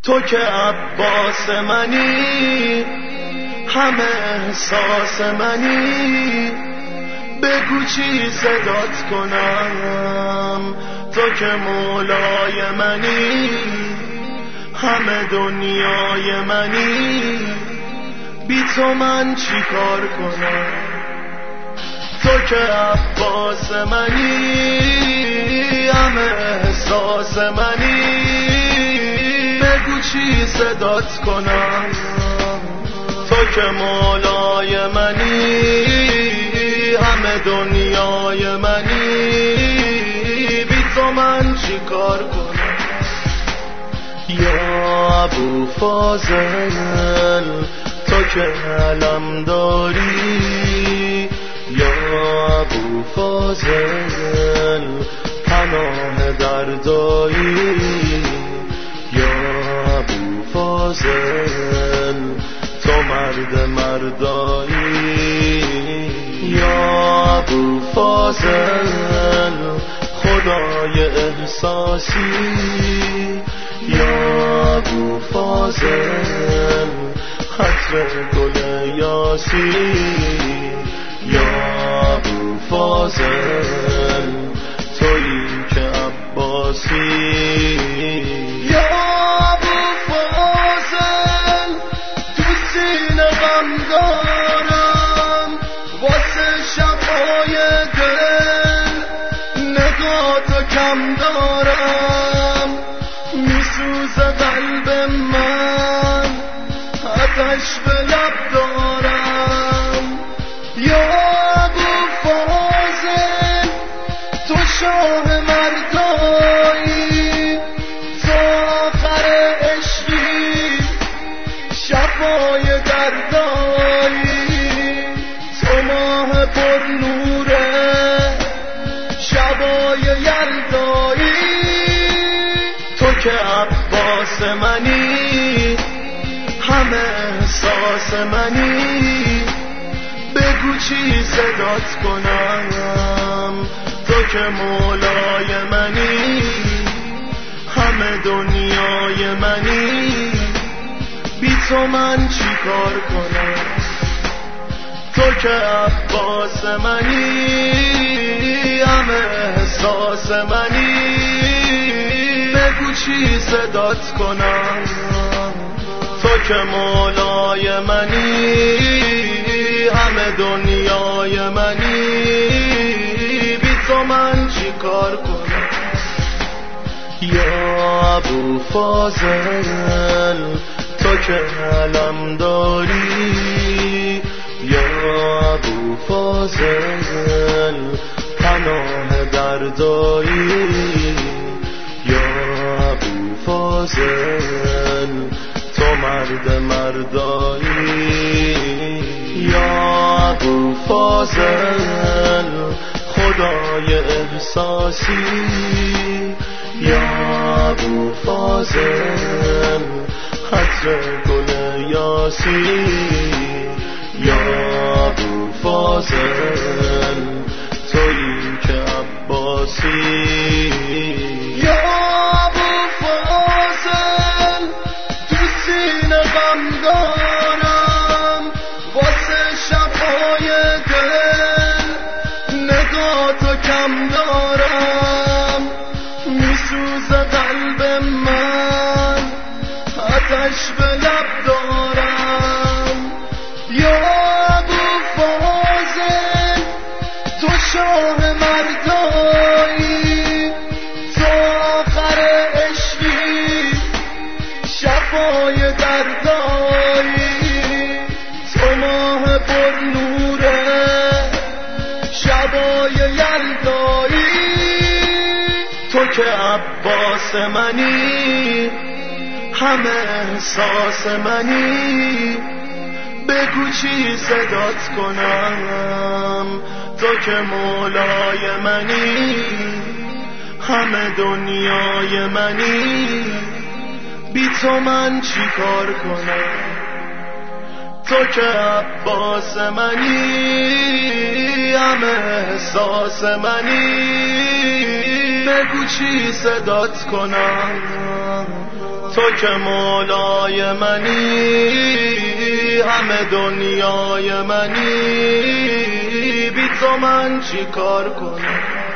تو که عباس منی، همه احساس منی، بگو چی صدات کنم. تو که مولای منی، همه دنیای منی، بی تو من چی کار کنم. تو که عباس منی، همه احساس منی، بگو چی صدات کنم. تو که مولای منی، همه دنیای منی، بی تو من چی کار کنم. یا ابو فاضل تو که علم داری، یا ابو فاضل پناه دردایی، یا ابو فاضل تو مرد مردایی، یا ابو فاضل خدای احساسی، یا ابو فاضل خطر گل یاسی، یا ابو فاضل تویی که عباسی. یا ابو فاضل تو سینه غم دارم، واسه شبای دل نگاتو کم دارم، میسوزه قلب من آتش به لب دارم. یا ابو فاضل تو شاه مردایی، تو آخر عشقی شفای دردایی، تو ماه پر نوره شبای یلدایی. تو که عباس منی، همه احساس منی، بگو چی صدات کنم. تو که مولای منی، همه دنیای منی، بی تو من چی کار کنم. تو که عباس منی، همه احساس منی، بگو چی صدات کنم. تو که مولای منی، همه دنیای منی، بی تو من چی کار کنم. یا ابو فاضل تو که علم داری، یا ابو فاضل پناه دردایی، یا ابو فاضل تو مرد مردایی، یا ابو فاضل خدای احساسی، یا ابو فاضل خطر گل یاسی، یا ابو فاضل تویی که عباسی. یا ابو فاضل تو سینه غم دارم، واسه شبای دل نگاتو کم دارم، میسوزه قلب من آتش به لب دارم. یا ابو فاضل تو شاه مردایی، تو آخر عشقی شفای دردایی، تو ماه پر نوره شبای یلدایی. تو که عباس منی، همه احساس منی، بگو چی صدات کنم. تو که مولای منی، همه دنیای منی، بی تو من چی کار کنم. تو که عباس منی، همه احساس منی، بگو چی صدات کنم. تو که مولای منی، همه دنیای منی، بی تو من چی کار کنم؟